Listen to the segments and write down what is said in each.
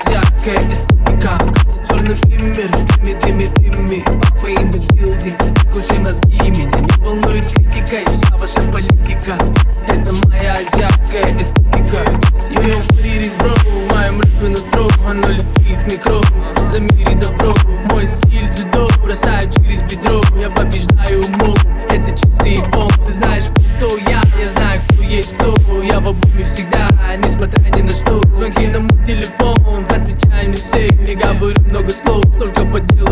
азиатская эстетика. Черный биммер, дымми. Папа in the building, кушай мозги. Меня не волнует критика и вся ваша политика. Это моя азиатская эстетика. Ее полирис, бро, в моем рэпе нутро. Оно летит к микро, за мире добро. Мой стиль дзюдо, бросаю через бедро. Я побеждаю умом, это чистый бомб. Ты знаешь, кто я знаю, кто есть кто. Я в обуме всегда, несмотря ни на что. Звонки на мой телефон, отвечаю не все. Не говорю много слов, только по делу.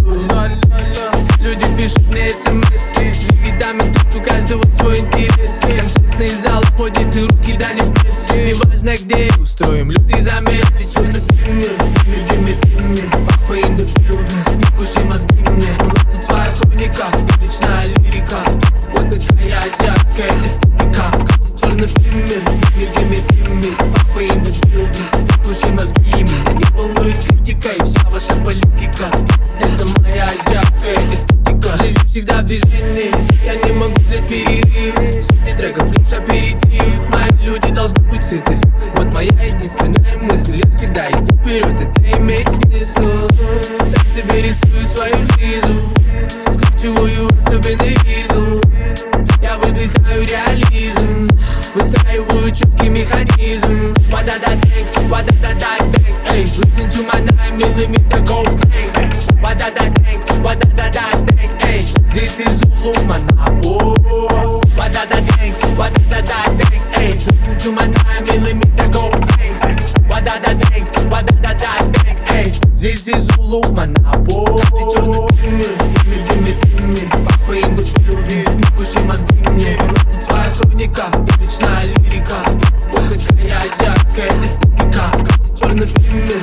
Люди пишут мне смс, видами тут у каждого свой интерес. Концертный зал, подняты руки до небес. Неважно где, устроим лютый замес. Черный биммер, папа in the building, не кушай мозги мне. У нас тут своя хроника, уличная лирика. Вот такая азиатская эстетика. Черный биммер, папа in the building, не кушай мозги мне. Не волнует критика и вся ваша политика. Это моя азиатская эстетика. Жизнь всегда в движении, я не могу взять перерыв. Сотни треков, лишь аперитив. Мои люди должны быть сыты. Вот моя единственная мысль, я всегда иду вперед, это имеет смысл. Сам себе рисую свою жизнь, скручиваю особенный ритм. Я выдыхаю реализм, выстраиваю четкий механизм. What-da-da-dang, эй, listen to my 9mm go bang. What-da-da-dang, эй, this is Zulu Manabo. What-da-da-dang, эй, listen to my 9mm go bang. What-da-da-dang, эй, this is Zulu Manabo. Ты черный биммер, папа in the building, не кушай мозги мне. У нас тут своя хроника, уличная лирика. Вот такая азиатская эстетика. Черный биммер,